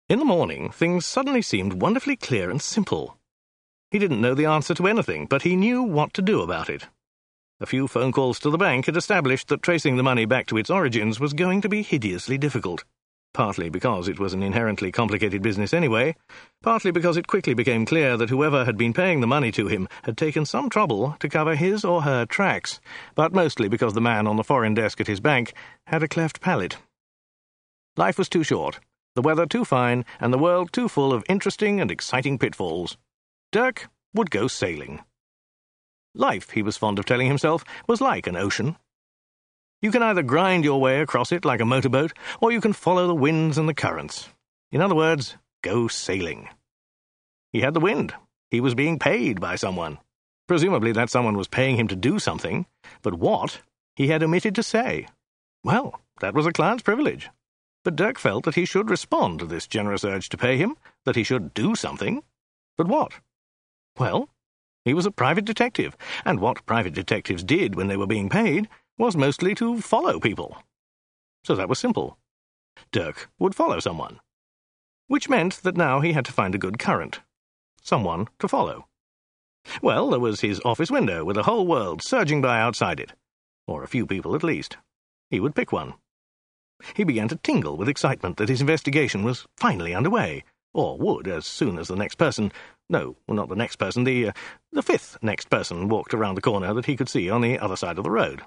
In the morning, things suddenly seemed wonderfully clear and simple. He didn't know the answer to anything, but he knew what to do about it. A few phone calls to the bank had established that tracing the money back to its origins was going to be hideously difficult, partly because it was an inherently complicated business anyway, partly because it quickly became clear that whoever had been paying the money to him had taken some trouble to cover his or her tracks, but mostly because the man on the foreign desk at his bank had a cleft palate. Life was too short, the weather too fine, and the world too full of interesting and exciting pitfalls. Dirk would go sailing. Life, he was fond of telling himself, was like an ocean. You can either grind your way across it like a motorboat, or you can follow the winds and the currents. In other words, go sailing. He had the wind. He was being paid by someone. Presumably that someone was paying him to do something, but what, he had omitted to say. Well, that was a client's privilege. But Dirk felt that he should respond to this generous urge to pay him, that he should do something. But what? Well, he was a private detective, and what private detectives did when they were being paid was mostly to follow people. So that was simple. Dirk would follow someone. Which meant that now he had to find a good current. Someone to follow. Well, there was his office window with the whole world surging by outside it. Or a few people at least. He would pick one. He began to tingle with excitement that his investigation was finally underway, or would as soon as the next person— no, not the next person, the fifth next person walked around the corner that he could see on the other side of the road.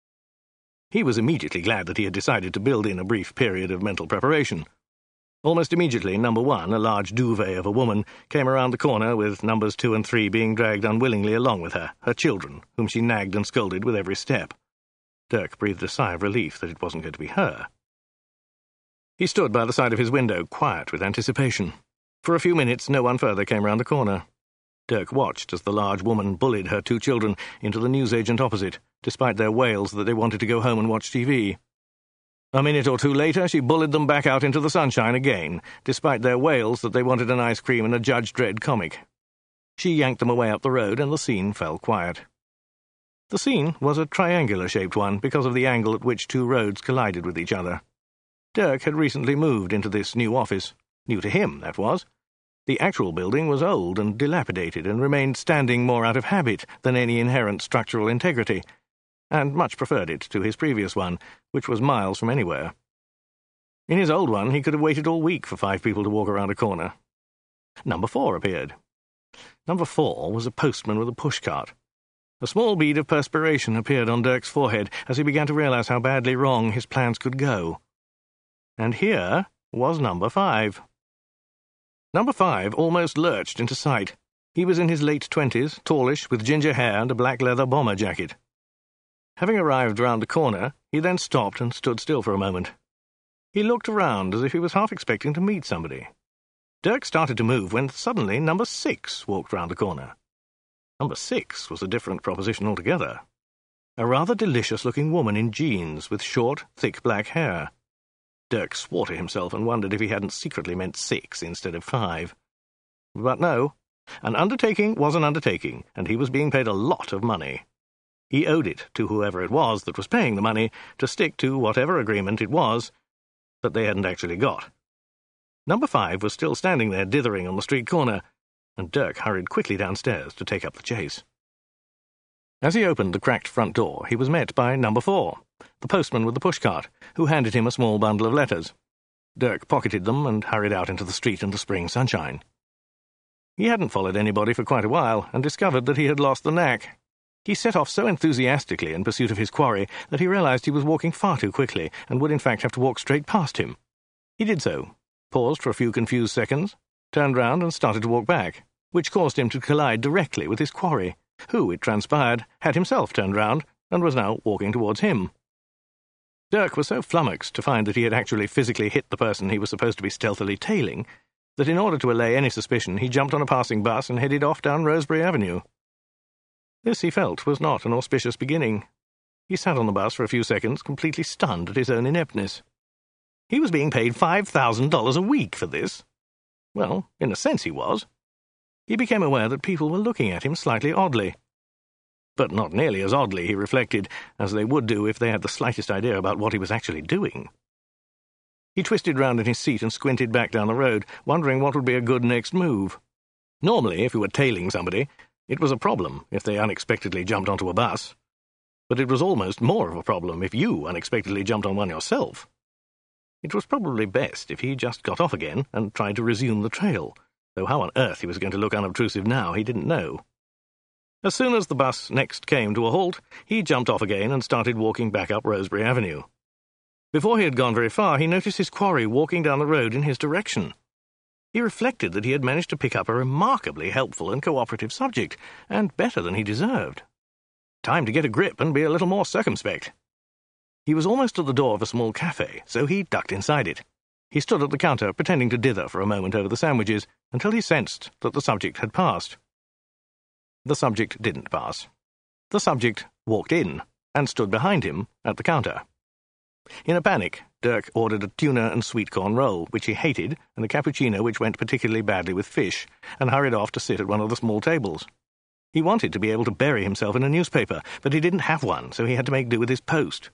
He was immediately glad that he had decided to build in a brief period of mental preparation. Almost immediately, number 1, a large duvet of a woman, came around the corner, with numbers 2 and 3 being dragged unwillingly along with her children, whom she nagged and scolded with every step. Dirk breathed a sigh of relief that it wasn't going to be her. He stood by the side of his window, quiet with anticipation. For a few minutes, no one further came round the corner. Dirk watched as the large woman bullied her 2 children into the newsagent opposite, despite their wails that they wanted to go home and watch TV. A minute or 2 later, she bullied them back out into the sunshine again, despite their wails that they wanted an ice cream and a Judge Dredd comic. She yanked them away up the road, and the scene fell quiet. The scene was a triangular-shaped one because of the angle at which 2 roads collided with each other. Dirk had recently moved into this new office. New to him, that was. The actual building was old and dilapidated and remained standing more out of habit than any inherent structural integrity, and much preferred it to his previous one, which was miles from anywhere. In his old one, he could have waited all week for 5 people to walk around a corner. Number 4 appeared. Number 4 was a postman with a pushcart. A small bead of perspiration appeared on Dirk's forehead as he began to realize how badly wrong his plans could go. And here was number 5. Number 5 almost lurched into sight. He was in his late 20s, tallish, with ginger hair and a black leather bomber jacket. Having arrived round the corner, he then stopped and stood still for a moment. He looked around as if he was half expecting to meet somebody. Dirk started to move when suddenly number 6 walked round the corner. Number 6 was a different proposition altogether. A rather delicious-looking woman in jeans with short, thick black hair. Dirk swore to himself and wondered if he hadn't secretly meant 6 instead of 5. But no. An undertaking was an undertaking, and he was being paid a lot of money. He owed it to whoever it was that was paying the money to stick to whatever agreement it was that they hadn't actually got. Number 5 was still standing there dithering on the street corner, and Dirk hurried quickly downstairs to take up the chase. As he opened the cracked front door, he was met by number 4, the postman with the pushcart, who handed him a small bundle of letters. Dirk pocketed them and hurried out into the street and the spring sunshine. He hadn't followed anybody for quite a while, and discovered that he had lost the knack. He set off so enthusiastically in pursuit of his quarry that he realized he was walking far too quickly, and would in fact have to walk straight past him. He did so, paused for a few confused seconds, turned round and started to walk back, which caused him to collide directly with his quarry, who, it transpired, had himself turned round and was now walking towards him. Dirk was so flummoxed to find that he had actually physically hit the person he was supposed to be stealthily tailing, that in order to allay any suspicion he jumped on a passing bus and headed off down Rosebery Avenue. This, he felt, was not an auspicious beginning. He sat on the bus for a few seconds, completely stunned at his own ineptness. He was being paid $5,000 a week for this. Well, in a sense he was. He became aware that people were looking at him slightly oddly. But not nearly as oddly, he reflected, as they would do if they had the slightest idea about what he was actually doing. He twisted round in his seat and squinted back down the road, wondering what would be a good next move. Normally, if you were tailing somebody, it was a problem if they unexpectedly jumped onto a bus. But it was almost more of a problem if you unexpectedly jumped on one yourself. It was probably best if he just got off again and tried to resume the trail, though how on earth he was going to look unobtrusive now he didn't know. As soon as the bus next came to a halt, he jumped off again and started walking back up Rosebery Avenue. Before he had gone very far, he noticed his quarry walking down the road in his direction. He reflected that he had managed to pick up a remarkably helpful and cooperative subject, and better than he deserved. Time to get a grip and be a little more circumspect. He was almost at the door of a small cafe, so he ducked inside it. He stood at the counter, pretending to dither for a moment over the sandwiches, until he sensed that the subject had passed. The subject didn't pass. The subject walked in, and stood behind him at the counter. In a panic, Dirk ordered a tuna and sweet corn roll, which he hated, and a cappuccino which went particularly badly with fish, and hurried off to sit at one of the small tables. He wanted to be able to bury himself in a newspaper, but he didn't have one, so he had to make do with his post.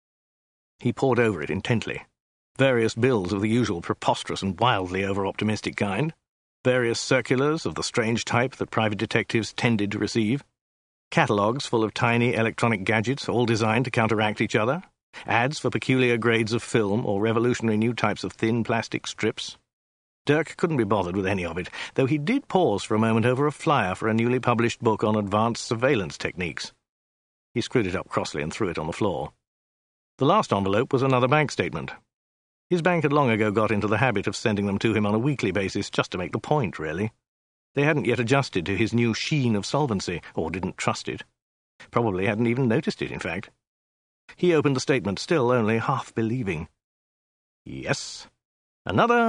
He pored over it intently. Various bills of the usual preposterous and wildly over-optimistic kind, various circulars of the strange type that private detectives tended to receive, catalogues full of tiny electronic gadgets all designed to counteract each other, ads for peculiar grades of film or revolutionary new types of thin plastic strips. Dirk couldn't be bothered with any of it, though he did pause for a moment over a flyer for a newly published book on advanced surveillance techniques. He screwed it up crossly and threw it on the floor. The last envelope was another bank statement. His bank had long ago got into the habit of sending them to him on a weekly basis, just to make the point, really. They hadn't yet adjusted to his new sheen of solvency, or didn't trust it. Probably hadn't even noticed it, in fact. He opened the statement, still only half believing. Yes, another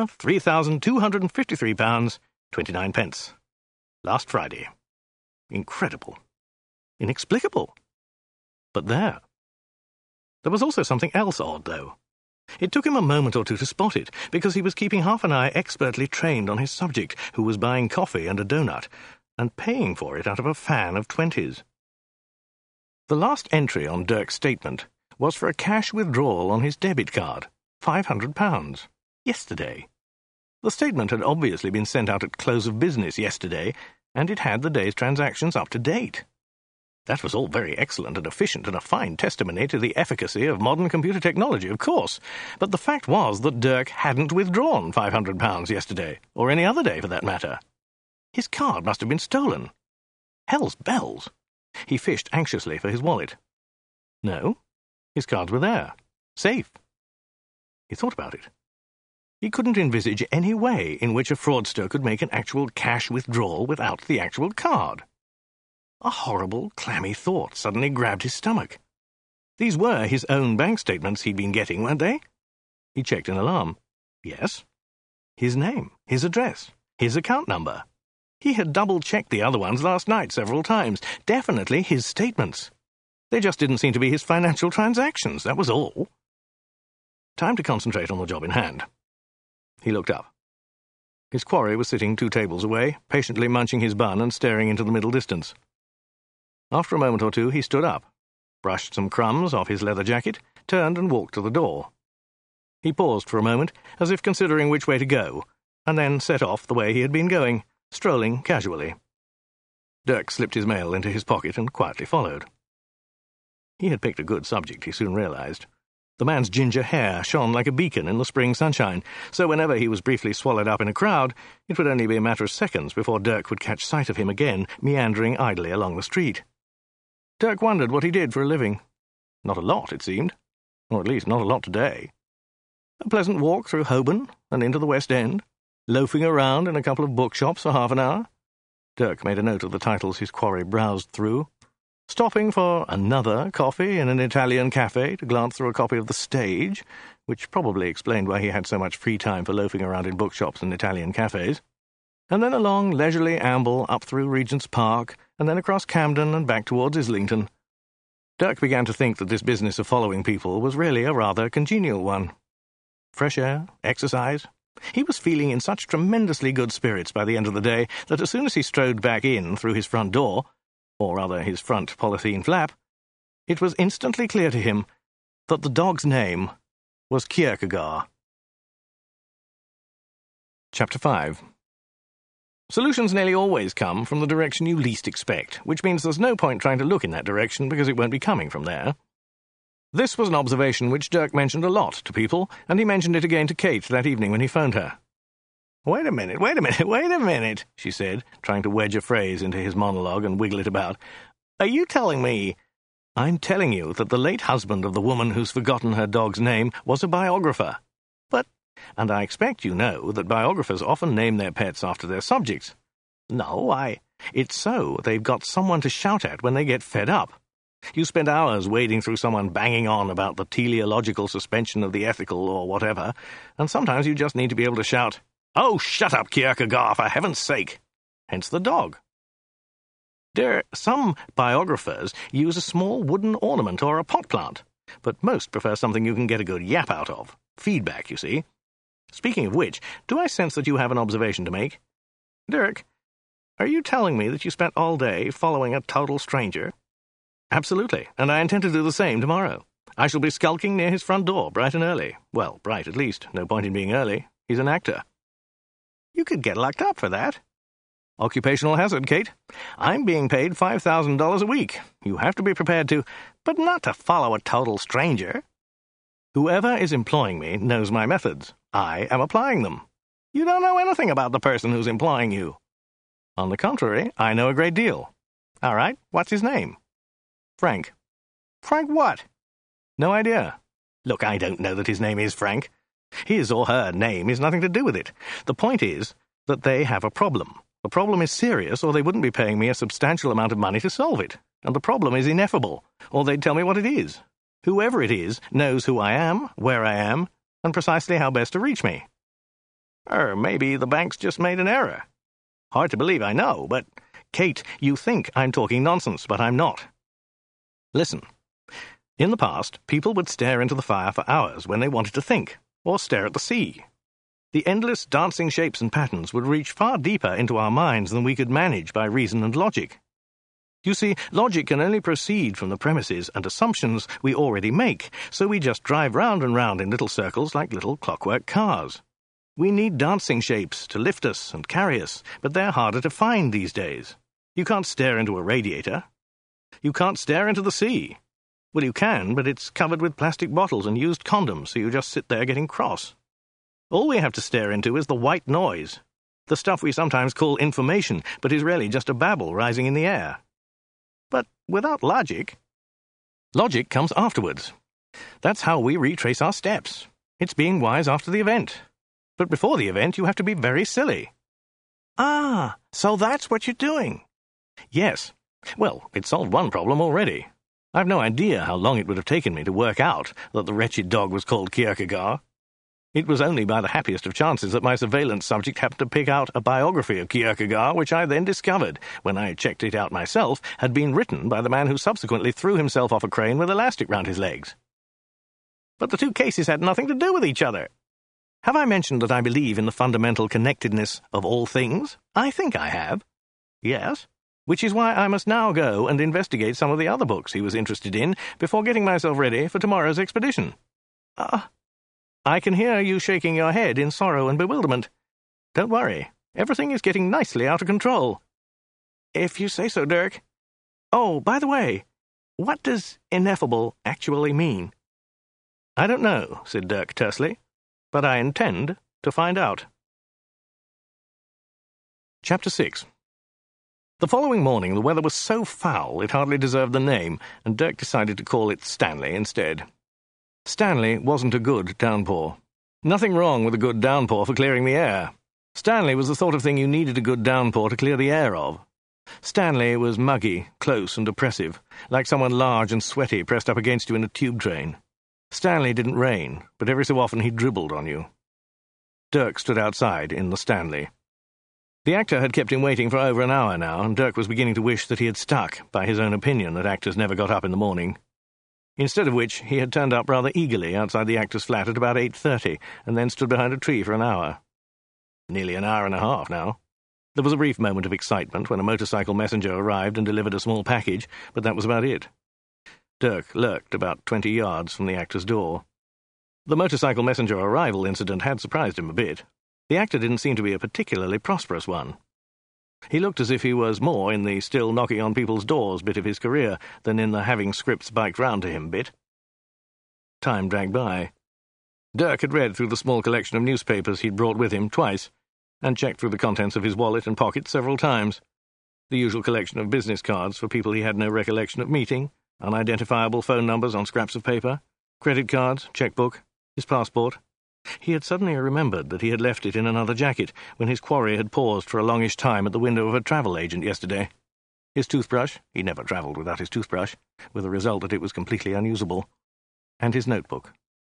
£3,253.29. Last Friday. Incredible. Inexplicable. But there. There was also something else odd, though. It took him a moment or two to spot it, because he was keeping half an eye expertly trained on his subject, who was buying coffee and a donut, and paying for it out of a fan of 20s. The last entry on Dirk's statement was for a cash withdrawal on his debit card, £500, yesterday. The statement had obviously been sent out at close of business yesterday, and it had the day's transactions up to date. That was all very excellent and efficient and a fine testimony to the efficacy of modern computer technology, of course, but the fact was that Dirk hadn't withdrawn £500 yesterday, or any other day for that matter. His card must have been stolen. Hell's bells! He fished anxiously for his wallet. No, his cards were there, safe. He thought about it. He couldn't envisage any way in which a fraudster could make an actual cash withdrawal without the actual card. A horrible, clammy thought suddenly grabbed his stomach. These were his own bank statements he'd been getting, weren't they? He checked in alarm. Yes. His name, his address, his account number. He had double-checked the other ones last night several times. Definitely his statements. They just didn't seem to be his financial transactions, that was all. Time to concentrate on the job in hand. He looked up. His quarry was sitting 2 tables away, patiently munching his bun and staring into the middle distance. After a moment or two, he stood up, brushed some crumbs off his leather jacket, turned and walked to the door. He paused for a moment, as if considering which way to go, and then set off the way he had been going, strolling casually. Dirk slipped his mail into his pocket and quietly followed. He had picked a good subject, he soon realized. The man's ginger hair shone like a beacon in the spring sunshine, so whenever he was briefly swallowed up in a crowd, it would only be a matter of seconds before Dirk would catch sight of him again, meandering idly along the street. Dirk wondered what he did for a living. Not a lot, it seemed. Or at least not a lot today. A pleasant walk through Holborn and into the West End, loafing around in a couple of bookshops for half an hour. Dirk made a note of the titles his quarry browsed through. Stopping for another coffee in an Italian cafe to glance through a copy of The Stage, which probably explained why he had so much free time for loafing around in bookshops and Italian cafes. And then a long, leisurely amble up through Regent's Park, and then across Camden and back towards Islington. Dirk began to think that this business of following people was really a rather congenial one. Fresh air, exercise. He was feeling in such tremendously good spirits by the end of the day that as soon as he strode back in through his front door, or rather his front polythene flap, it was instantly clear to him that the dog's name was Kierkegaard. Chapter 5. Solutions nearly always come from the direction you least expect, which means there's no point trying to look in that direction because it won't be coming from there. This was an observation which Dirk mentioned a lot to people, and he mentioned it again to Kate that evening when he phoned her. Wait a minute, she said, trying to wedge a phrase into his monologue and wiggle it about. Are you telling me? I'm telling you that the late husband of the woman who's forgotten her dog's name was a biographer. And I expect you know that biographers often name their pets after their subjects. It's so they've got someone to shout at when they get fed up. You spend hours wading through someone banging on about the teleological suspension of the ethical or whatever, and sometimes you just need to be able to shout, "Oh, shut up, Kierkegaard, for heaven's sake!" Hence the dog. Some biographers use a small wooden ornament or a pot plant, but most prefer something you can get a good yap out of. Feedback, you see. Speaking of which, do I sense that you have an observation to make? Dirk, are you telling me that you spent all day following a total stranger? Absolutely, and I intend to do the same tomorrow. I shall be skulking near his front door, bright and early. Well, bright at least. No point in being early. He's an actor. You could get locked up for that. Occupational hazard, Kate. I'm being paid $5,000 a week. You have to be prepared to, but not to follow a total stranger. Whoever is employing me knows my methods. I am applying them. You don't know anything about the person who's employing you. On the contrary, I know a great deal. All right, what's his name? Frank. Frank what? No idea. Look, I don't know that his name is Frank. His or her name is nothing to do with it. The point is that they have a problem. The problem is serious, or they wouldn't be paying me a substantial amount of money to solve it. And the problem is ineffable, or they'd tell me what it is. Whoever it is knows who I am, where I am, and precisely how best to reach me. Or maybe the bank's just made an error. Hard to believe, I know, but, Kate, you think I'm talking nonsense, but I'm not. Listen. In the past, people would stare into the fire for hours when they wanted to think, or stare at the sea. The endless dancing shapes and patterns would reach far deeper into our minds than we could manage by reason and logic. You see, logic can only proceed from the premises and assumptions we already make, so we just drive round and round in little circles like little clockwork cars. We need dancing shapes to lift us and carry us, but they're harder to find these days. You can't stare into a radiator. You can't stare into the sea. Well, you can, but it's covered with plastic bottles and used condoms, so you just sit there getting cross. All we have to stare into is the white noise, the stuff we sometimes call information, but is really just a babble rising in the air. But without logic... Logic comes afterwards. That's how we retrace our steps. It's being wise after the event. But before the event, you have to be very silly. Ah, so that's what you're doing. Yes. Well, it solved one problem already. I've no idea how long it would have taken me to work out that the wretched dog was called Kierkegaard. It was only by the happiest of chances that my surveillance subject happened to pick out a biography of Kierkegaard, which I then discovered, when I checked it out myself, had been written by the man who subsequently threw himself off a crane with elastic round his legs. But the two cases had nothing to do with each other. Have I mentioned that I believe in the fundamental connectedness of all things? I think I have. Yes. Which is why I must now go and investigate some of the other books he was interested in before getting myself ready for tomorrow's expedition. I can hear you shaking your head in sorrow and bewilderment. Don't worry. Everything is getting nicely out of control. If you say so, Dirk. Oh, by the way, what does ineffable actually mean? I don't know, said Dirk tersely, but I intend to find out. Chapter 6. The following morning the weather was so foul it hardly deserved the name, and Dirk decided to call it Stanley instead. Stanley wasn't a good downpour. Nothing wrong with a good downpour for clearing the air. Stanley was the sort of thing you needed a good downpour to clear the air of. Stanley was muggy, close and oppressive, like someone large and sweaty pressed up against you in a tube train. Stanley didn't rain, but every so often he dribbled on you. Dirk stood outside in the Stanley. The actor had kept him waiting for over an hour now, and Dirk was beginning to wish that he had stuck by his own opinion that actors never got up in the morning. Instead of which, he had turned up rather eagerly outside the actor's flat at about 8:30, and then stood behind a tree for an hour. Nearly an hour and a half now. There was a brief moment of excitement when a motorcycle messenger arrived and delivered a small package, but that was about it. Dirk lurked about 20 yards from the actor's door. The motorcycle messenger arrival incident had surprised him a bit. The actor didn't seem to be a particularly prosperous one. He looked as if he was more in the still knocking on people's doors bit of his career than in the having scripts biked round to him bit. Time dragged by. Dirk had read through the small collection of newspapers he'd brought with him twice, and checked through the contents of his wallet and pockets several times. The usual collection of business cards for people he had no recollection of meeting, unidentifiable phone numbers on scraps of paper, credit cards, checkbook, his passport. He had suddenly remembered that he had left it in another jacket when his quarry had paused for a longish time at the window of a travel agent yesterday. His toothbrush — he never travelled without his toothbrush, with the result that it was completely unusable — and his notebook.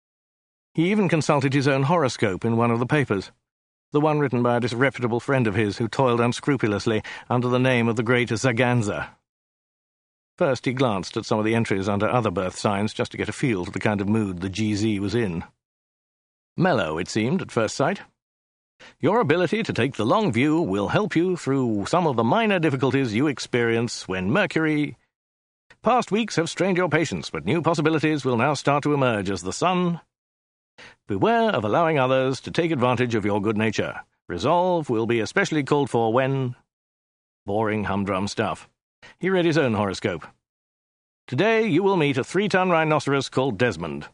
He even consulted his own horoscope in one of the papers, the one written by a disreputable friend of his who toiled unscrupulously under the name of the great Zaganza. First he glanced at some of the entries under other birth signs just to get a feel for the kind of mood the GZ was in. Mellow, it seemed, at first sight. Your ability to take the long view will help you through some of the minor difficulties you experience when Mercury... Past weeks have strained your patience, but new possibilities will now start to emerge as the sun... Beware of allowing others to take advantage of your good nature. Resolve will be especially called for when... Boring, humdrum stuff. He read his own horoscope. Today you will meet a 3-ton rhinoceros called Desmond.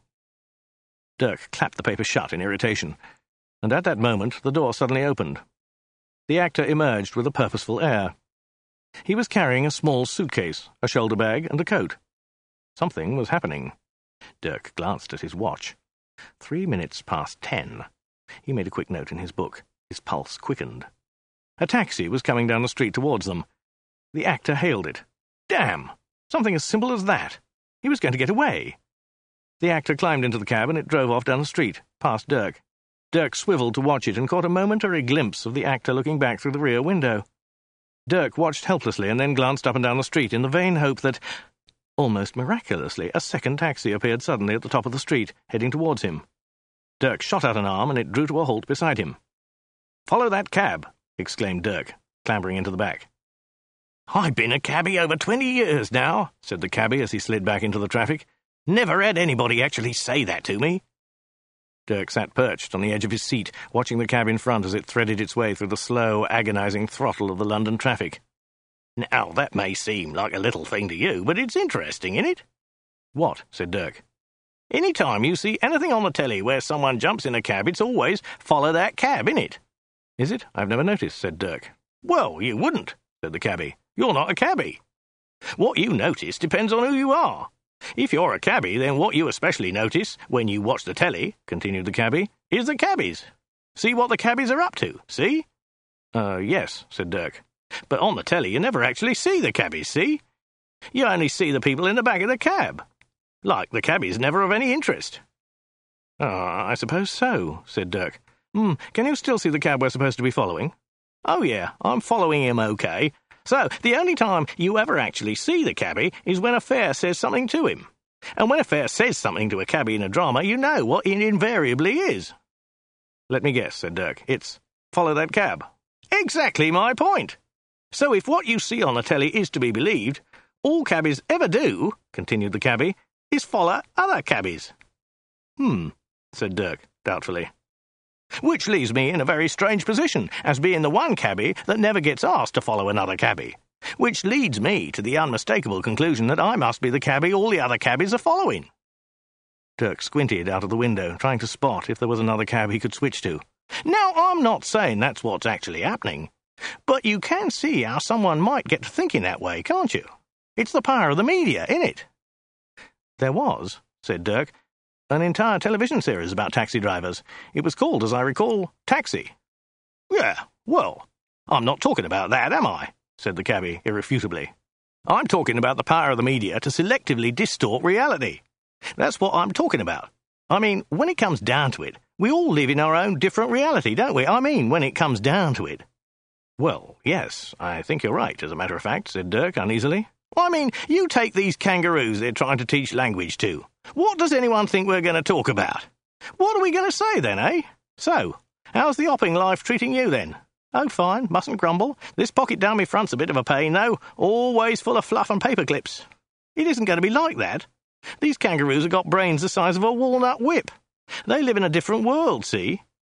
Dirk clapped the paper shut in irritation, and at that moment the door suddenly opened. The actor emerged with a purposeful air. He was carrying a small suitcase, a shoulder bag, and a coat. Something was happening. Dirk glanced at his watch. 3 minutes past 10. He made a quick note in his book. His pulse quickened. A taxi was coming down the street towards them. The actor hailed it. Damn! Something as simple as that. He was going to get away. The actor climbed into the cab and it drove off down the street, past Dirk. Dirk swiveled to watch it and caught a momentary glimpse of the actor looking back through the rear window. Dirk watched helplessly and then glanced up and down the street in the vain hope that... Almost miraculously, a second taxi appeared suddenly at the top of the street, heading towards him. Dirk shot out an arm and it drew to a halt beside him. "Follow that cab," exclaimed Dirk, clambering into the back. "I've been a cabbie over 20 years now," said the cabbie as he slid back into the traffic. "Never had anybody actually say that to me." Dirk sat perched on the edge of his seat, watching the cab in front as it threaded its way through the slow, agonizing throttle of the London traffic. "Now, that may seem like a little thing to you, but it's interesting, isn't it?" "What?" said Dirk. "Any time you see anything on the telly where someone jumps in a cab, it's always, 'Follow that cab,' innit?" "Is it? I've never noticed," said Dirk. "Well, you wouldn't," said the cabbie. "You're not a cabbie. What you notice depends on who you are. If you're a cabbie, then what you especially notice when you watch the telly," continued the cabbie, "is the cabbies. See what the cabbies are up to, see?" Yes," said Dirk. "But on the telly you never actually see the cabbies, see? You only see the people in the back of the cab. Like the cabbies never of any interest." "I suppose so," said Dirk. Can you still see the cab we're supposed to be following?" "Oh, yeah, I'm following him okay. So, the only time you ever actually see the cabbie is when a fare says something to him. And when a fare says something to a cabbie in a drama, you know what it invariably is." "Let me guess," said Dirk. "It's 'follow that cab.'" "Exactly my point. So if what you see on the telly is to be believed, all cabbies ever do," continued the cabbie, "is follow other cabbies." Said Dirk, doubtfully. "Which leaves me in a very strange position, as being the one cabbie that never gets asked to follow another cabbie. Which leads me to the unmistakable conclusion that I must be the cabbie all the other cabbies are following." Dirk squinted out of the window, trying to spot if there was another cab he could switch to. "Now, I'm not saying that's what's actually happening. But you can see how someone might get to thinking that way, can't you? It's the power of the media, innit?" "There was," said Dirk, "an entire television series about taxi drivers. It was called, as I recall, Taxi." "Yeah, well, I'm not talking about that, am I?" said the cabbie irrefutably. "I'm talking about the power of the media to selectively distort reality. That's what I'm talking about. I mean, when it comes down to it, we all live in our own different reality, don't we? I mean, when it comes down to it." "Well, yes, I think you're right, as a matter of fact," said Dirk uneasily. "I mean, you take these kangaroos they're trying to teach language to. What does anyone think we're going to talk about? What are we going to say then, eh? So, how's the hopping life treating you then? Oh, fine, mustn't grumble. This pocket down my front's a bit of a pain, though, always full of fluff and paper clips. It isn't going to be like that. These kangaroos have got brains the size of a walnut whip. They live in a different world, see?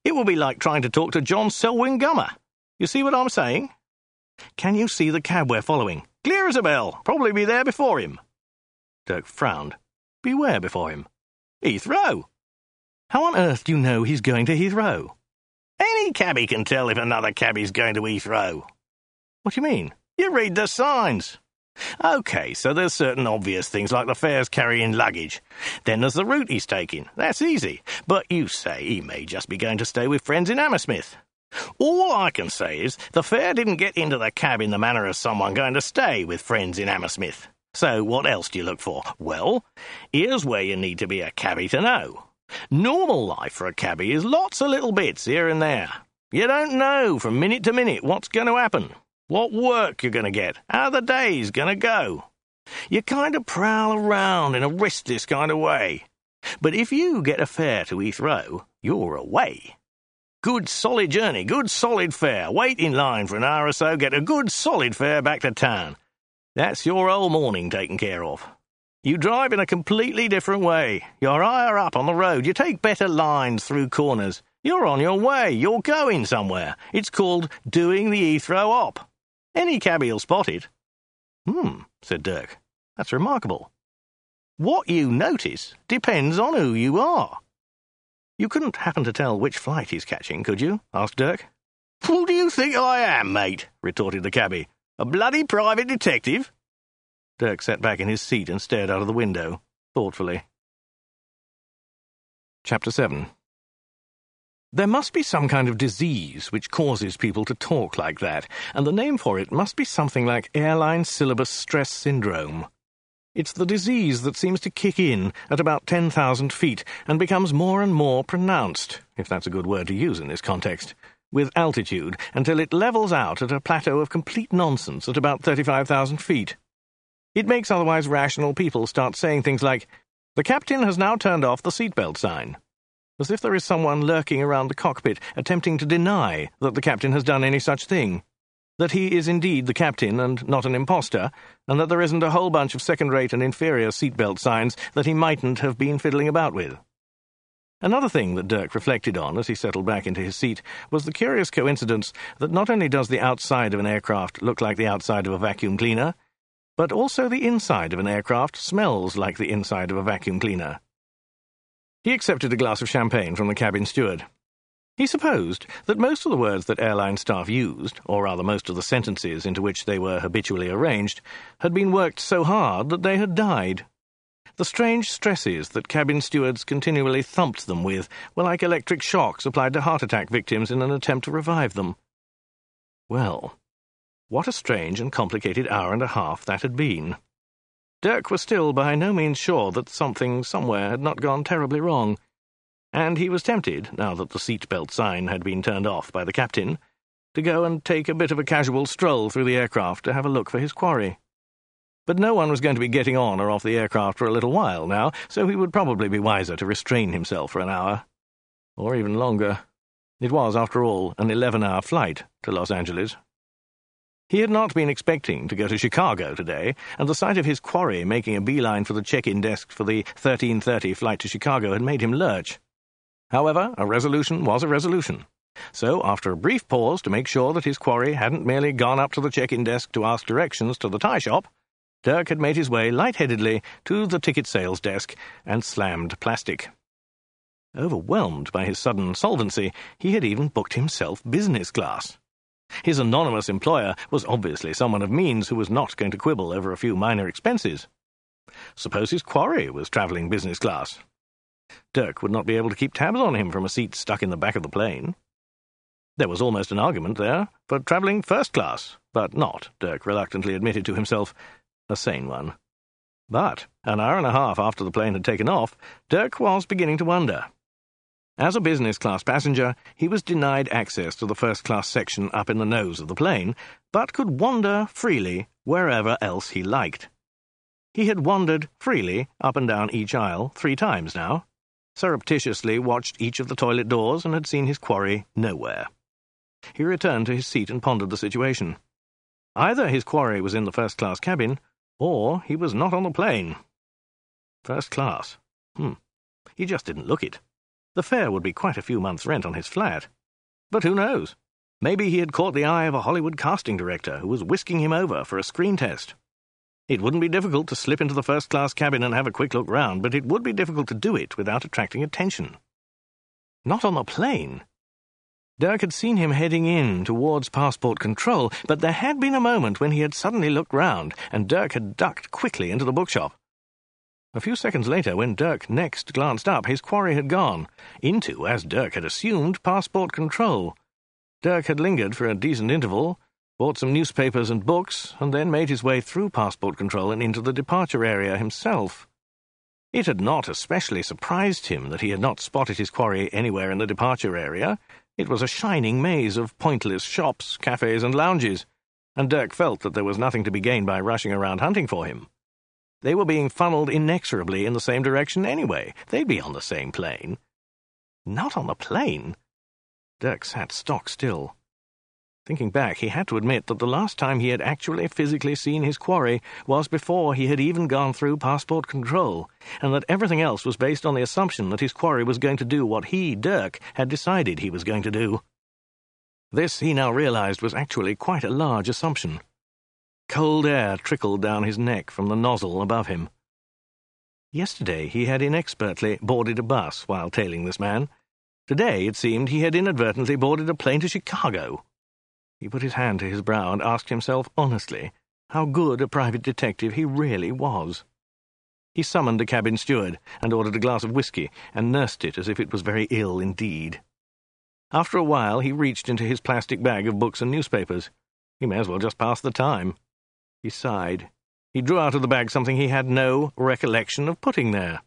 It will be like trying to talk to John Selwyn Gummer. You see what I'm saying? Can you see the cab we're following? Clear as a bell. Probably be there before him. Dirk frowned. Be where before him? Heathrow. How on earth do you know he's going to Heathrow? Any cabby can tell if another cabby's going to Heathrow. What do you mean? You read the signs. OK, so there's certain obvious things like the fares carrying luggage. Then there's the route he's taking. That's easy. But you say he may just be going to stay with friends in Hammersmith. All I can say is the fare didn't get into the cab in the manner of someone going to stay with friends in Hammersmith. So what else do you look for? Well, here's where you need to be a cabby to know. Normal life for a cabby is lots of little bits here and there. You don't know from minute to minute what's going to happen, what work you're going to get, how the day's going to go. You kind of prowl around in a restless kind of way. But if you get a fare to Heathrow, you're away. Good solid journey, good solid fare. Wait in line for an hour or so, get a good solid fare back to town. That's your whole morning taken care of. You drive in a completely different way. You're higher up on the road. You take better lines through corners. You're on your way. You're going somewhere. It's called doing the Heathrow Op. Any cabby will spot it. Said Dirk. That's remarkable. What you notice depends on who you are. You couldn't happen to tell which flight he's catching, could you? Asked Dirk. Who do you think I am, mate? Retorted the cabby. A bloody private detective? Dirk sat back in his seat and stared out of the window, thoughtfully. Chapter 7. There must be some kind of disease which causes people to talk like that, and the name for it must be something like airline syllabus stress syndrome. It's the disease that seems to kick in at about 10,000 feet and becomes more and more pronounced, if that's a good word to use in this context, with altitude until it levels out at a plateau of complete nonsense at about 35,000 feet. It makes otherwise rational people start saying things like, "The captain has now turned off the seatbelt sign," as if there is someone lurking around the cockpit attempting to deny that the captain has done any such thing, that he is indeed the captain and not an imposter, and that there isn't a whole bunch of second-rate and inferior seatbelt signs that he mightn't have been fiddling about with. Another thing that Dirk reflected on as he settled back into his seat was the curious coincidence that not only does the outside of an aircraft look like the outside of a vacuum cleaner, but also the inside of an aircraft smells like the inside of a vacuum cleaner. He accepted a glass of champagne from the cabin steward. He supposed that most of the words that airline staff used, or rather most of the sentences into which they were habitually arranged, had been worked so hard that they had died. The strange stresses that cabin stewards continually thumped them with were like electric shocks applied to heart attack victims in an attempt to revive them. Well, what a strange and complicated hour and a half that had been. Dirk was still by no means sure that something somewhere had not gone terribly wrong, and he was tempted, now that the seatbelt sign had been turned off by the captain, to go and take a bit of a casual stroll through the aircraft to have a look for his quarry. But no one was going to be getting on or off the aircraft for a little while now, so he would probably be wiser to restrain himself for an hour. Or even longer. It was, after all, an 11-hour flight to Los Angeles. He had not been expecting to go to Chicago today, and the sight of his quarry making a beeline for the check-in desk for the 13:30 flight to Chicago had made him lurch. However, a resolution was a resolution. So, after a brief pause to make sure that his quarry hadn't merely gone up to the check-in desk to ask directions to the tie shop, Dirk had made his way light-headedly to the ticket sales desk and slammed plastic. Overwhelmed by his sudden solvency, he had even booked himself business class. His anonymous employer was obviously someone of means who was not going to quibble over a few minor expenses. Suppose his quarry was travelling business class? Dirk would not be able to keep tabs on him from a seat stuck in the back of the plane. There was almost an argument there for travelling first class, but not, Dirk reluctantly admitted to himself, a sane one. But, an hour and a half after the plane had taken off, Dirk was beginning to wonder. As a business-class passenger, he was denied access to the first-class section up in the nose of the plane, but could wander freely wherever else he liked. He had wandered freely up and down each aisle 3 times now, surreptitiously watched each of the toilet doors and had seen his quarry nowhere. He returned to his seat and pondered the situation. Either his quarry was in the first-class cabin, or he was not on the plane. First class. He just didn't look it. The fare would be quite a few months' rent on his flat. But who knows? Maybe he had caught the eye of a Hollywood casting director who was whisking him over for a screen test. It wouldn't be difficult to slip into the first-class cabin and have a quick look round, but it would be difficult to do it without attracting attention. Not on the plane. Dirk had seen him heading in towards passport control, but there had been a moment when he had suddenly looked round, and Dirk had ducked quickly into the bookshop. A few seconds later, when Dirk next glanced up, his quarry had gone into, as Dirk had assumed, passport control. Dirk had lingered for a decent interval, bought some newspapers and books, and then made his way through passport control and into the departure area himself. It had not especially surprised him that he had not spotted his quarry anywhere in the departure area. It was a shining maze of pointless shops, cafes, and lounges, and Dirk felt that there was nothing to be gained by rushing around hunting for him. They were being funneled inexorably in the same direction anyway. They'd be on the same plane. Not on the plane? Dirk sat stock still. Thinking back, he had to admit that the last time he had actually physically seen his quarry was before he had even gone through passport control, and that everything else was based on the assumption that his quarry was going to do what he, Dirk, had decided he was going to do. This, he now realized, was actually quite a large assumption. Cold air trickled down his neck from the nozzle above him. Yesterday he had inexpertly boarded a bus while tailing this man. Today, it seemed, he had inadvertently boarded a plane to Chicago. He put his hand to his brow and asked himself honestly how good a private detective he really was. He summoned a cabin steward and ordered a glass of whisky and nursed it as if it was very ill indeed. After a while, he reached into his plastic bag of books and newspapers. He may as well just pass the time. He sighed. He drew out of the bag something he had no recollection of putting there.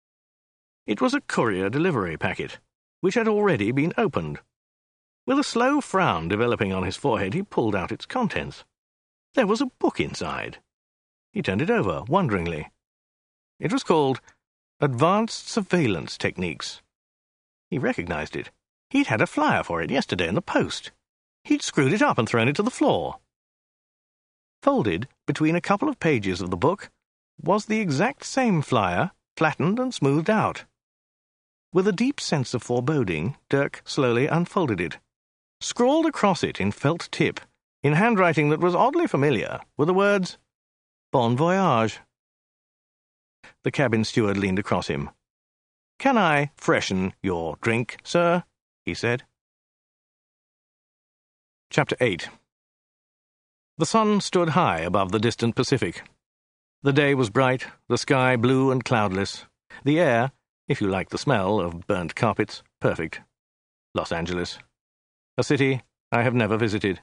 It was a courier delivery packet, which had already been opened. With a slow frown developing on his forehead, he pulled out its contents. There was a book inside. He turned it over, wonderingly. It was called Advanced Surveillance Techniques. He recognized it. He'd had a flyer for it yesterday in the post. He'd screwed it up and thrown it to the floor. Folded between a couple of pages of the book was the exact same flyer, flattened and smoothed out. With a deep sense of foreboding, Dirk slowly unfolded it. Scrawled across it in felt tip, in handwriting that was oddly familiar, were the words, Bon voyage. The cabin steward leaned across him. "Can I freshen your drink, sir?" he said. Chapter 8. The sun stood high above the distant Pacific. The day was bright, the sky blue and cloudless, the air, if you like the smell of burnt carpets, perfect. Los Angeles. A city I have never visited.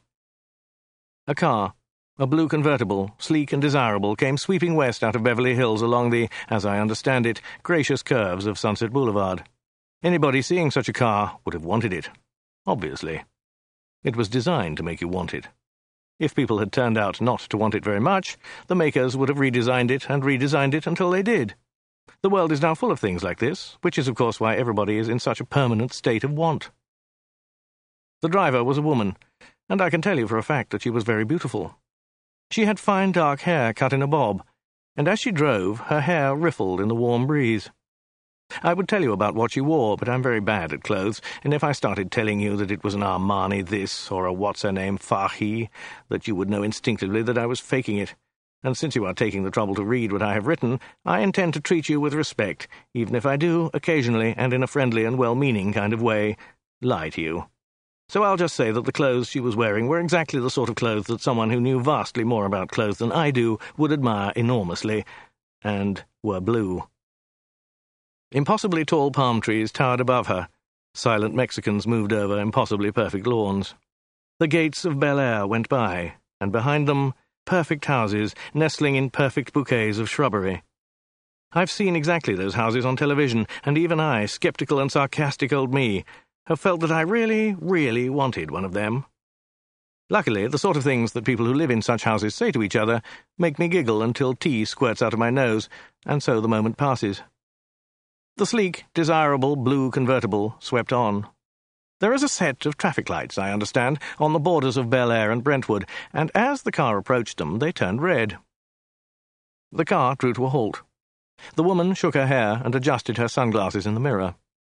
A car, a blue convertible, sleek and desirable, came sweeping west out of Beverly Hills along the, as I understand it, gracious curves of Sunset Boulevard. Anybody seeing such a car would have wanted it. Obviously. It was designed to make you want it. If people had turned out not to want it very much, the makers would have redesigned it until they did. The world is now full of things like this, which is of course why everybody is in such a permanent state of want. The driver was a woman, and I can tell you for a fact that she was very beautiful. She had fine dark hair cut in a bob, and as she drove, her hair riffled in the warm breeze. I would tell you about what she wore, but I'm very bad at clothes, and if I started telling you that it was an Armani this or a what's-her-name Fahy, that you would know instinctively that I was faking it. And since you are taking the trouble to read what I have written, I intend to treat you with respect, even if I do, occasionally, and in a friendly and well-meaning kind of way, lie to you. So I'll just say that the clothes she was wearing were exactly the sort of clothes that someone who knew vastly more about clothes than I do would admire enormously, and were blue. Impossibly tall palm trees towered above her. Silent Mexicans moved over impossibly perfect lawns. The gates of Bel Air went by, and behind them, perfect houses nestling in perfect bouquets of shrubbery. I've seen exactly those houses on television, and even I, sceptical and sarcastic old me, have felt that I really, really wanted one of them. Luckily, the sort of things that people who live in such houses say to each other make me giggle until tea squirts out of my nose, and so the moment passes. The sleek, desirable blue convertible swept on. There is a set of traffic lights, I understand, on the borders of Bel Air and Brentwood, and as the car approached them, they turned red. The car drew to a halt. The woman shook her hair and adjusted her sunglasses in the mirror.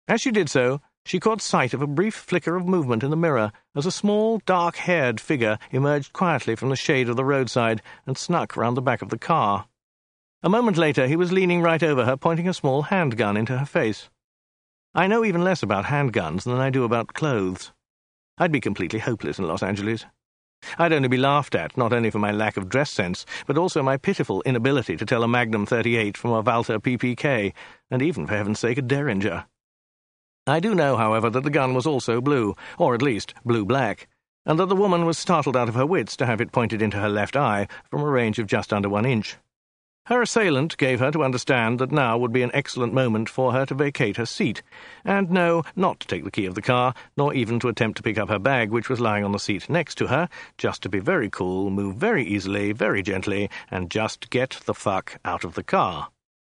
As she did so, she caught sight of a brief flicker of movement in the mirror as a small, dark-haired figure emerged quietly from the shade of the roadside and snuck round the back of the car. A moment later, he was leaning right over her, pointing a small handgun into her face. I know even less about handguns than I do about clothes. I'd be completely hopeless in Los Angeles. I'd only be laughed at, not only for my lack of dress sense, but also my pitiful inability to tell a Magnum 38 from a Walther PPK, and even, for heaven's sake, a Derringer. I do know, however, that the gun was also blue, or at least blue-black, and that the woman was startled out of her wits to have it pointed into her left eye from a range of just under 1 inch. Her assailant gave her to understand that now would be an excellent moment for her to vacate her seat, and no, not to take the key of the car, nor even to attempt to pick up her bag, which was lying on the seat next to her, just to be very cool, move very easily, very gently, and just get the fuck out of the car.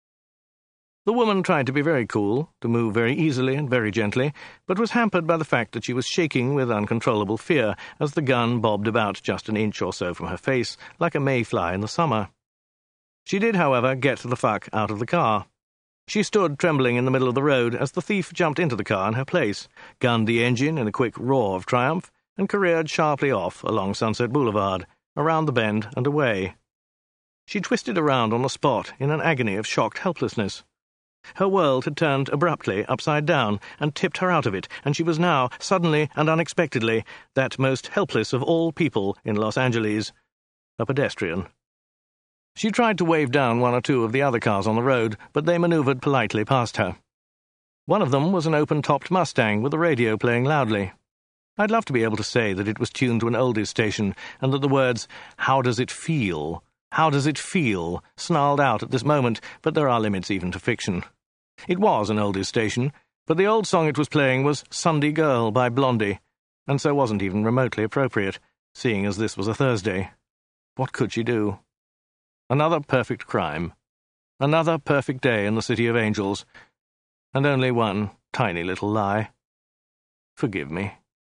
The woman tried to be very cool, to move very easily and very gently, but was hampered by the fact that she was shaking with uncontrollable fear as the gun bobbed about just an inch or so from her face, like a mayfly in the summer. She did, however, get the fuck out of the car. She stood trembling in the middle of the road as the thief jumped into the car in her place, gunned the engine in a quick roar of triumph, and careered sharply off along Sunset Boulevard, around the bend and away. She twisted around on the spot in an agony of shocked helplessness. Her world had turned abruptly upside down and tipped her out of it, and she was now, suddenly and unexpectedly, that most helpless of all people in Los Angeles, a pedestrian. She tried to wave down one or two of the other cars on the road, but they manoeuvred politely past her. One of them was an open-topped Mustang with a radio playing loudly. I'd love to be able to say that it was tuned to an oldies station, and that the words, "How does it feel? How does it feel?" snarled out at this moment, but there are limits even to fiction. It was an oldies station, but the old song it was playing was "Sunday Girl" by Blondie, and so wasn't even remotely appropriate, seeing as this was a Thursday. What could she do? Another perfect crime. Another perfect day in the City of Angels. And only one tiny little lie. Forgive me.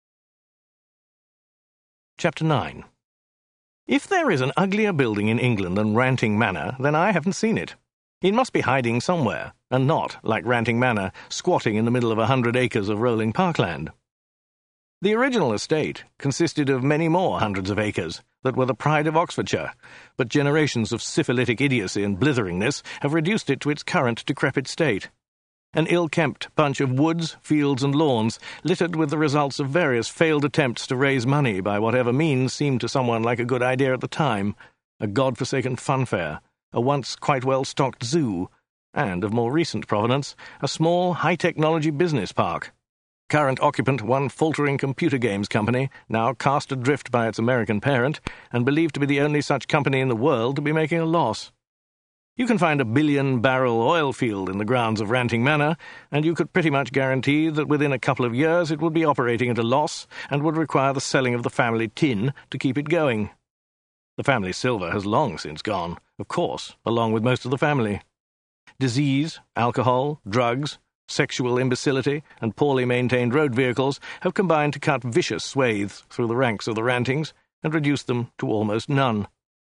Chapter 9. If there is an uglier building in England than Ranting Manor, then I haven't seen it. It must be hiding somewhere, and not, like Ranting Manor, squatting in the middle of 100 acres of rolling parkland. The original estate consisted of many more hundreds of acres that were the pride of Oxfordshire, but generations of syphilitic idiocy and blitheringness have reduced it to its current decrepit state. An ill-kempt bunch of woods, fields and lawns, littered with the results of various failed attempts to raise money by whatever means seemed to someone like a good idea at the time, a god-forsaken funfair, a once quite well-stocked zoo, and, of more recent provenance, a small high-technology business park. Current occupant one faltering computer games company, now cast adrift by its American parent, and believed to be the only such company in the world to be making a loss. You can find a billion-barrel oil field in the grounds of Ranting Manor, and you could pretty much guarantee that within a couple of years it would be operating at a loss and would require the selling of the family tin to keep it going. The family silver has long since gone, of course, along with most of the family. Disease, alcohol, drugs, sexual imbecility, and poorly maintained road vehicles have combined to cut vicious swathes through the ranks of the Rantings and reduce them to almost none.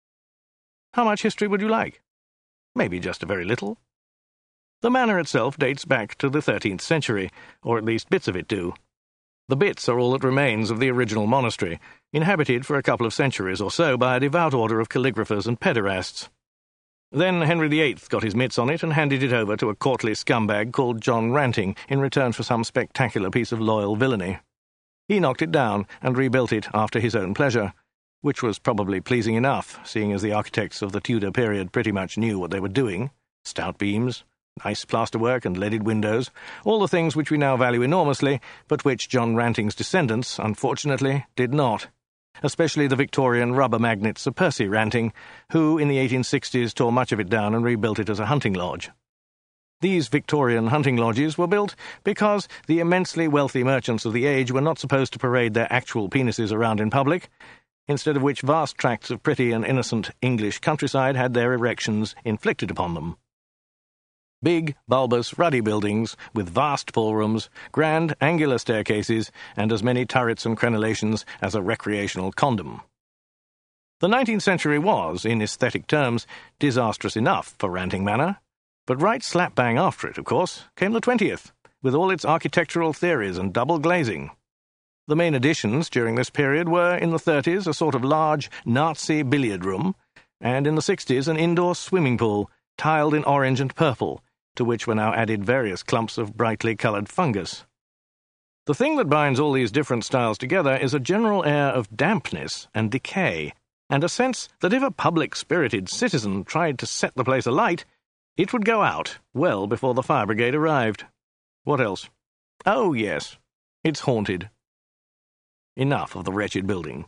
How much history would you like? Maybe just a very little. The manor itself dates back to the 13th century, or at least bits of it do. The bits are all that remains of the original monastery, inhabited for a couple of centuries or so by a devout order of calligraphers and pederasts. Then Henry VIII got his mitts on it and handed it over to a courtly scumbag called John Ranting in return for some spectacular piece of loyal villainy. He knocked it down and rebuilt it after his own pleasure, which was probably pleasing enough, seeing as the architects of the Tudor period pretty much knew what they were doing. Stout beams, nice plasterwork and leaded windows, all the things which we now value enormously, but which John Ranting's descendants, unfortunately, did not. Especially the Victorian rubber magnate Sir Percy Ranting, who in the 1860s tore much of it down and rebuilt it as a hunting lodge. These Victorian hunting lodges were built because the immensely wealthy merchants of the age were not supposed to parade their actual penises around in public, instead of which vast tracts of pretty and innocent English countryside had their erections inflicted upon them. Big, bulbous, ruddy buildings with vast ballrooms, grand, angular staircases, and as many turrets and crenellations as a recreational condom. The 19th century was, in aesthetic terms, disastrous enough for Ranting Manor, but right slap bang after it, of course, came the 20th, with all its architectural theories and double glazing. The main additions during this period were, in the 30s, a sort of large Nazi billiard room, and in the 60s an indoor swimming pool, tiled in orange and purple, to which were now added various clumps of brightly coloured fungus. The thing that binds all these different styles together is a general air of dampness and decay, and a sense that if a public-spirited citizen tried to set the place alight, it would go out well before the fire brigade arrived. What else? Oh, yes, it's haunted. Enough of the wretched building.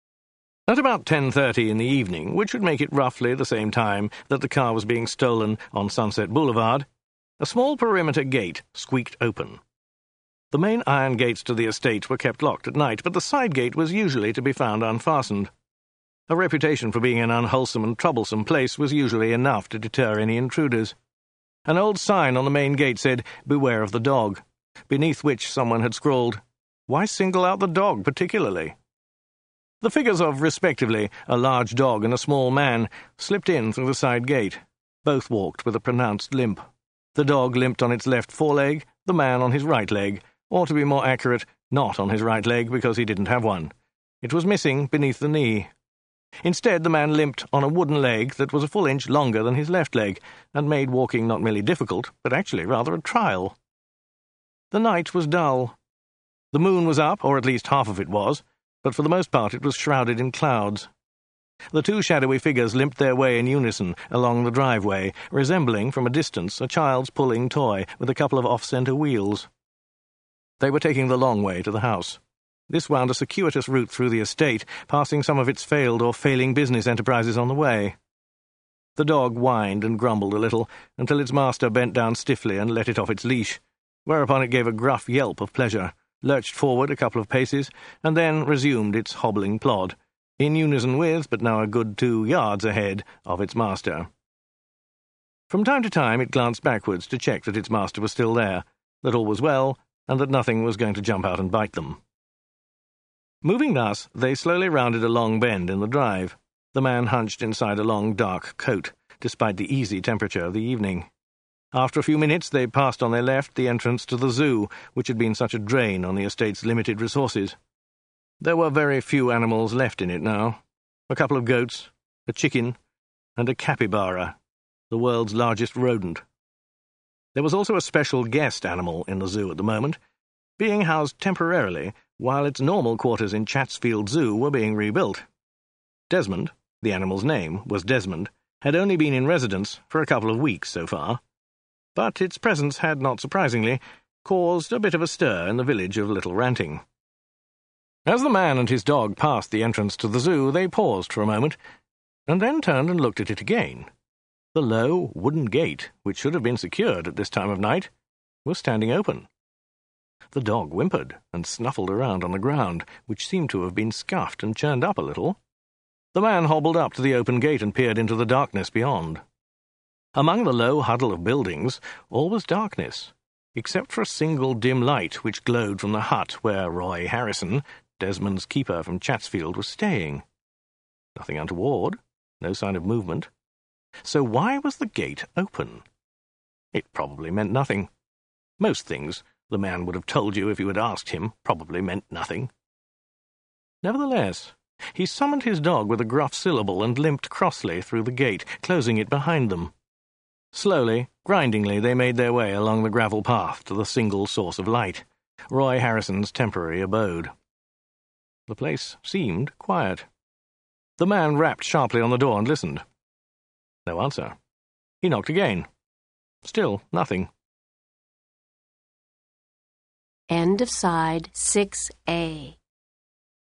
At about 10:30 in the evening, which would make it roughly the same time that the car was being stolen on Sunset Boulevard, a small perimeter gate squeaked open. The main iron gates to the estate were kept locked at night, but the side gate was usually to be found unfastened. A reputation for being an unwholesome and troublesome place was usually enough to deter any intruders. An old sign on the main gate said, "Beware of the dog," beneath which someone had scrawled, "Why single out the dog particularly?" The figures of, respectively, a large dog and a small man slipped in through the side gate. Both walked with a pronounced limp. The dog limped on its left foreleg, the man on his right leg, or to be more accurate, not on his right leg because he didn't have one. It was missing beneath the knee. Instead, the man limped on a wooden leg that was a full inch longer than his left leg, and made walking not merely difficult, but actually rather a trial. The night was dull. The moon was up, or at least half of it was, but for the most part it was shrouded in clouds. The two shadowy figures limped their way in unison along the driveway, resembling, from a distance, a child's pulling toy with a couple of off-centre wheels. They were taking the long way to the house. This wound a circuitous route through the estate, passing some of its failed or failing business enterprises on the way. The dog whined and grumbled a little, until its master bent down stiffly and let it off its leash, whereupon it gave a gruff yelp of pleasure, lurched forward a couple of paces, and then resumed its hobbling plod, in unison with, but now a good 2 yards ahead, of its master. From time to time it glanced backwards to check that its master was still there, that all was well, and that nothing was going to jump out and bite them. Moving thus, they slowly rounded a long bend in the drive, the man hunched inside a long dark coat, despite the easy temperature of the evening. After a few minutes they passed on their left the entrance to the zoo, which had been such a drain on the estate's limited resources. There were very few animals left in it now. A couple of goats, a chicken, and a capybara, the world's largest rodent. There was also a special guest animal in the zoo at the moment, being housed temporarily while its normal quarters in Chatsfield Zoo were being rebuilt. Desmond, the animal's name was Desmond, had only been in residence for a couple of weeks so far, but its presence had, not surprisingly, caused a bit of a stir in the village of Little Ranting. As the man and his dog passed the entrance to the zoo, they paused for a moment, and then turned and looked at it again. The low, wooden gate, which should have been secured at this time of night, was standing open. The dog whimpered and snuffled around on the ground, which seemed to have been scuffed and churned up a little. The man hobbled up to the open gate and peered into the darkness beyond. Among the low huddle of buildings, all was darkness, except for a single dim light which glowed from the hut where Roy Harrison, Desmond's keeper from Chatsfield, was staying. Nothing untoward, no sign of movement. So why was the gate open? It probably meant nothing. Most things, the man would have told you if you had asked him, probably meant nothing. Nevertheless, he summoned his dog with a gruff syllable and limped crossly through the gate, closing it behind them. Slowly, grindingly, they made their way along the gravel path to the single source of light, Roy Harrison's temporary abode. The place seemed quiet. The man rapped sharply on the door and listened. No answer. He knocked again. Still nothing. End of side 6A.